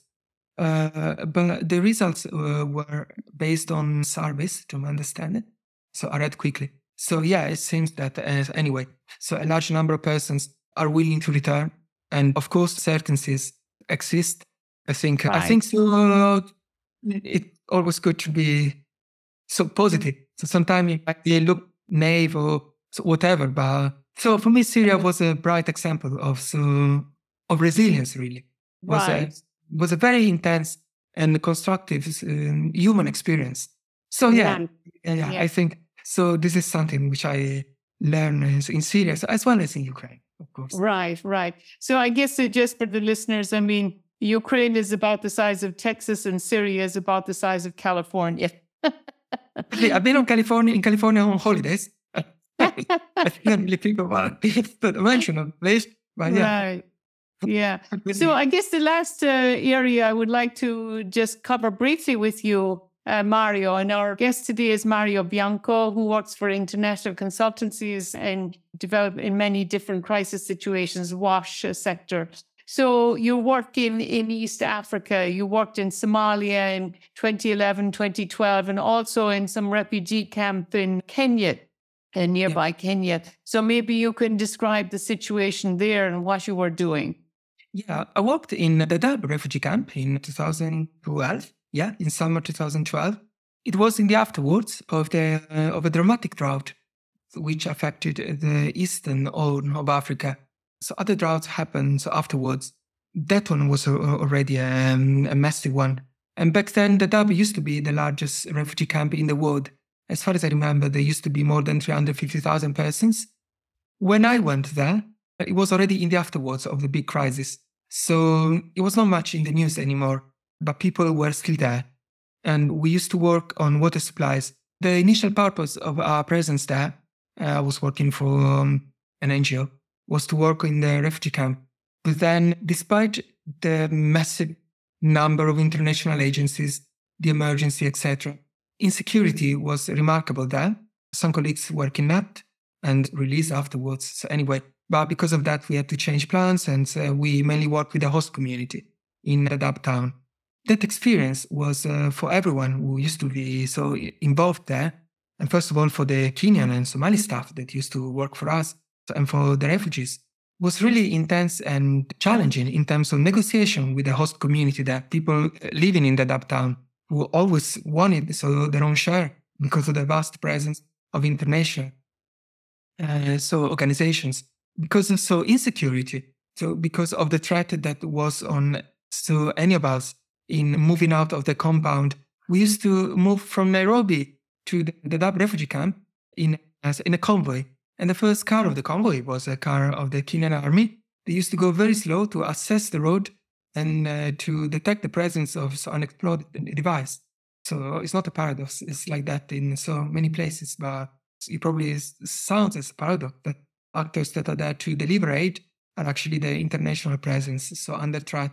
uh, but the results uh, were based on surveys, to understand it. So I read quickly. So yeah, it seems that uh, anyway, so a large number of persons are willing to return. And of course, certainties exist. I think, right. I think so. Uh, it's always good to be so positive. So sometimes it might look naive or so whatever. But so for me, Syria was a bright example of so of resilience. Really, was right. a was a very intense and constructive um, human experience. So yeah, yeah, yeah, yeah, I think so. This is something which I learned in Syria as well as in Ukraine. Of course. Right, right. So I guess uh, just for the listeners, I mean, Ukraine is about the size of Texas and Syria is about the size of California. I've been on California in California on holidays. I didn't really think about the dimension of this, but yeah. Right. Yeah. So I guess the last uh, area I would like to just cover briefly with you, Uh, Mario, and our guest today is Mario Bianco, who works for international consultancies and develop in many different crisis situations, WASH sector. So you work in, in East Africa, you worked in Somalia in twenty eleven, twenty twelve, and also in some refugee camp in Kenya, uh, nearby yeah. Kenya. So maybe you can describe the situation there and what you were doing. Yeah, I worked in the Dadaab refugee camp in two thousand twelve. Yeah, in summer two thousand twelve. It was in the afterwards of the uh, of a dramatic drought, which affected the eastern horn of Africa. So other droughts happened afterwards. That one was already um, a massive one. And back then, Dadaab used to be the largest refugee camp in the world. As far as I remember, there used to be more than three hundred fifty thousand persons. When I went there, it was already in the afterwards of the big crisis. So it was not much in the news anymore. But people were still there. And we used to work on water supplies. The initial purpose of our presence there, uh, I was working for um, an N G O, was to work in the refugee camp. But then, despite the massive number of international agencies, the emergency, et cetera, insecurity was remarkable there. Some colleagues were kidnapped. and release afterwards. So anyway, but because of that, we had to change plans, and uh, we mainly worked with the host community in Dadaab town. That experience was uh, for everyone who used to be so involved there. And first of all, for the Kenyan and Somali staff that used to work for us, and for the refugees, was really intense and challenging in terms of negotiation with the host community there. People living in Dadaab town who always wanted so their own share because of the vast presence of international uh, so organizations, because of so insecurity, so because of the threat that was on so any of us in moving out of the compound. We used to move from Nairobi to the Dadaab refugee camp in as in a convoy, and the first car of the convoy was a car of the Kenyan army. They used to go very slow to assess the road and uh, to detect the presence of so unexploded device. So it's not a paradox. It's like that in so many places, but it probably is, sounds as a paradox that actors that are there to deliver aid are actually the international presence, so under threat.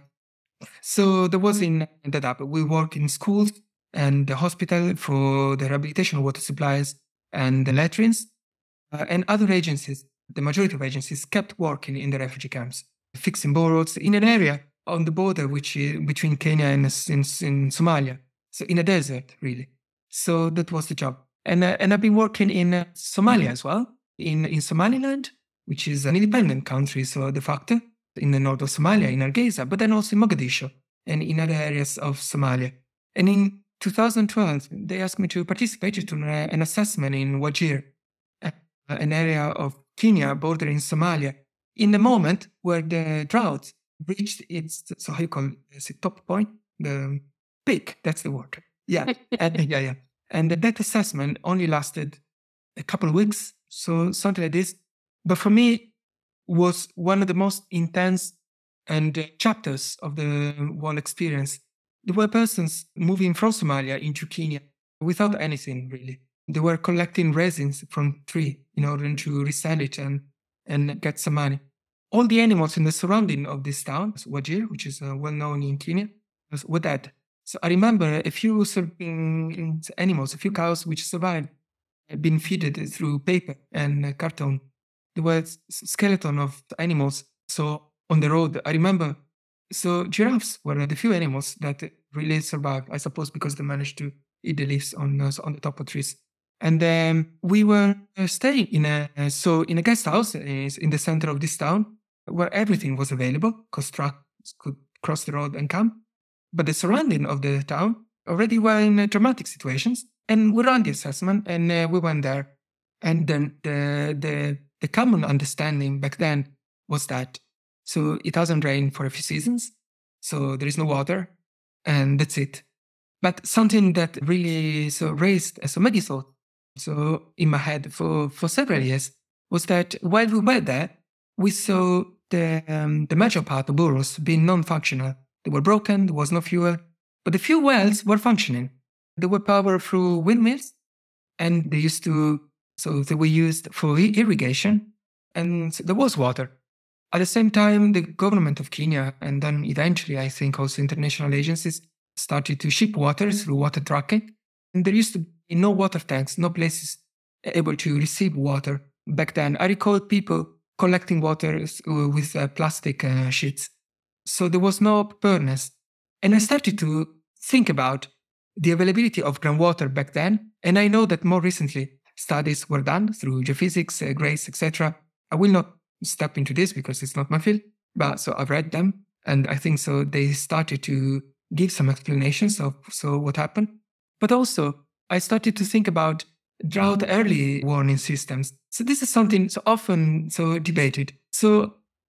So there was in Dadaab, we work in schools and the hospital for the rehabilitation of water supplies and the latrines, uh, and other agencies. The majority of agencies kept working in the refugee camps, fixing boreholes in an area on the border which is between Kenya and in, in Somalia, so in a desert, really. So that was the job. And, uh, and I've been working in uh, Somalia as well, in, in Somaliland, which is an independent country, so de facto, in the north of Somalia, in Hargeisa, but then also in Mogadishu and in other areas of Somalia. And in two thousand twelve, they asked me to participate in an assessment in Wajir, an area of Kenya bordering Somalia, in the moment where the drought reached its, so how you call it, it top point? The peak, that's the word. Yeah, and, yeah, yeah. And that assessment only lasted a couple of weeks, so something like this. But for me, was one of the most intense and uh, chapters of the whole experience. There were persons moving from Somalia into Kenya without anything, really. They were collecting resins from tree in order to resell it and, and get some money. All the animals in the surrounding of this town, Wajir, which is uh, well known in Kenya, were dead. So I remember a few certain animals, a few cows which survived, had been fed through paper and uh, carton. There was skeleton of animals. So on the road, I remember, so giraffes were the few animals that really survived, I suppose, because they managed to eat the leaves on uh, on the top of trees. And um, we were staying in a uh, so in a guest house in the center of this town, where everything was available, because trucks could cross the road and come. But the surrounding of the town already were in uh, dramatic situations, and we ran the assessment, and uh, we went there, and then the the The common understanding back then was that, so it hasn't rained for a few seasons, so there is no water, and that's it. But something that really so raised so many thoughts so in my head for, for several years was that while we were there, we saw the, um, the major part of boreholes being non-functional. They were broken, there was no fuel, but the few wells were functioning. They were powered through windmills, and they used to So they were used for irrigation, and there was water. At the same time, the government of Kenya, and then eventually, I think also international agencies, started to ship water through water trucking. And there used to be no water tanks, no places able to receive water back then. I recall people collecting water with uh, plastic uh, sheets. So there was no preparedness. And I started to think about the availability of groundwater back then. And I know that more recently, studies were done through geophysics, uh, GRACE, et cetera. I will not step into this because it's not my field, but so I've read them, and I think so they started to give some explanations of so what happened. But also, I started to think about drought early warning systems. So this is something so often so debated. So,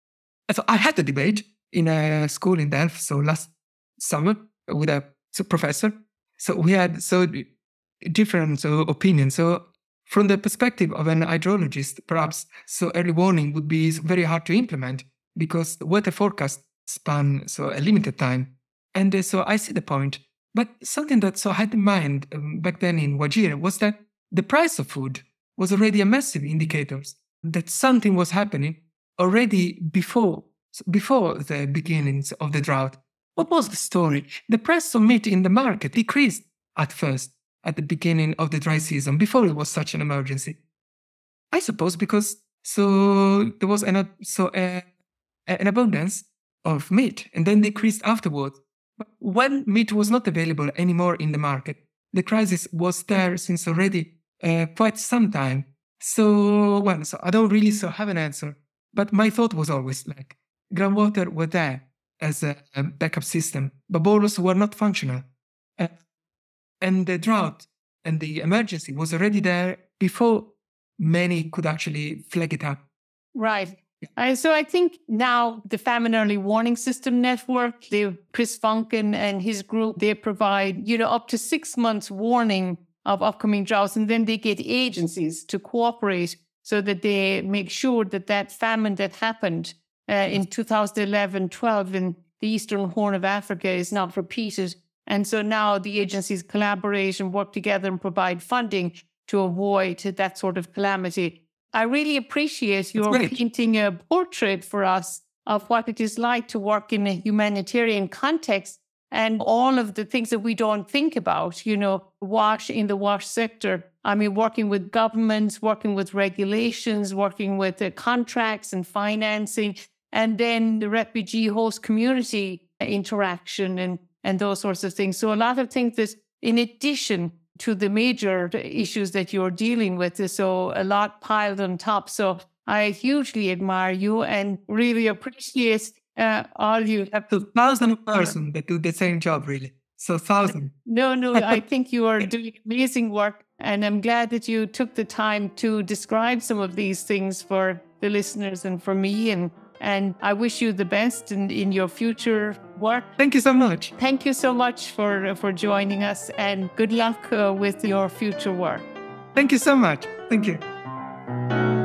so I had a debate in a school in Delft, so last summer with a so professor. So we had so different so opinions. So from the perspective of an hydrologist, perhaps so early warning would be very hard to implement because weather forecasts span so a limited time. And uh, so I see the point. But something that so I had in mind um, back then in Wajir was that the price of food was already a massive indicator that something was happening already before, before the beginnings of the drought. What was the story? The price of meat in the market decreased at first, at the beginning of the dry season, before it was such an emergency. I suppose because so there was an so uh, an abundance of meat, and then decreased afterwards. But when meat was not available anymore in the market, the crisis was there since already uh, quite some time. So well, so I don't really so have an answer. But my thought was always like groundwater were there as a, a backup system, but boreholes were not functional, uh, and the drought and the emergency was already there before many could actually flag it up. Right. Uh, so I think now the Famine Early Warning System Network, they, Chris Funkin and his group, they provide, you know, up to six months warning of upcoming droughts. And then they get agencies to cooperate so that they make sure that that famine that happened uh, in two thousand eleven twelve in the Eastern Horn of Africa is not repeated. And so now the agencies collaborate and work together and provide funding to avoid that sort of calamity. I really appreciate your painting a portrait for us of what it is like to work in a humanitarian context and all of the things that we don't think about, you know, wash in the wash sector. I mean, working with governments, working with regulations, working with uh, contracts and financing, and then the refugee host community interaction and, and those sorts of things. So a lot of things that in addition to the major issues that you're dealing with. So a lot piled on top. So I hugely admire you and really appreciate uh, all you have. So thousand of persons that do the same job, really. So thousand. No, no, I think you are doing amazing work. And I'm glad that you took the time to describe some of these things for the listeners and for me. And And I wish you the best in, in your future work. Thank you so much. Thank you so much for, for joining us, and good luck uh, with your future work. Thank you so much. Thank you.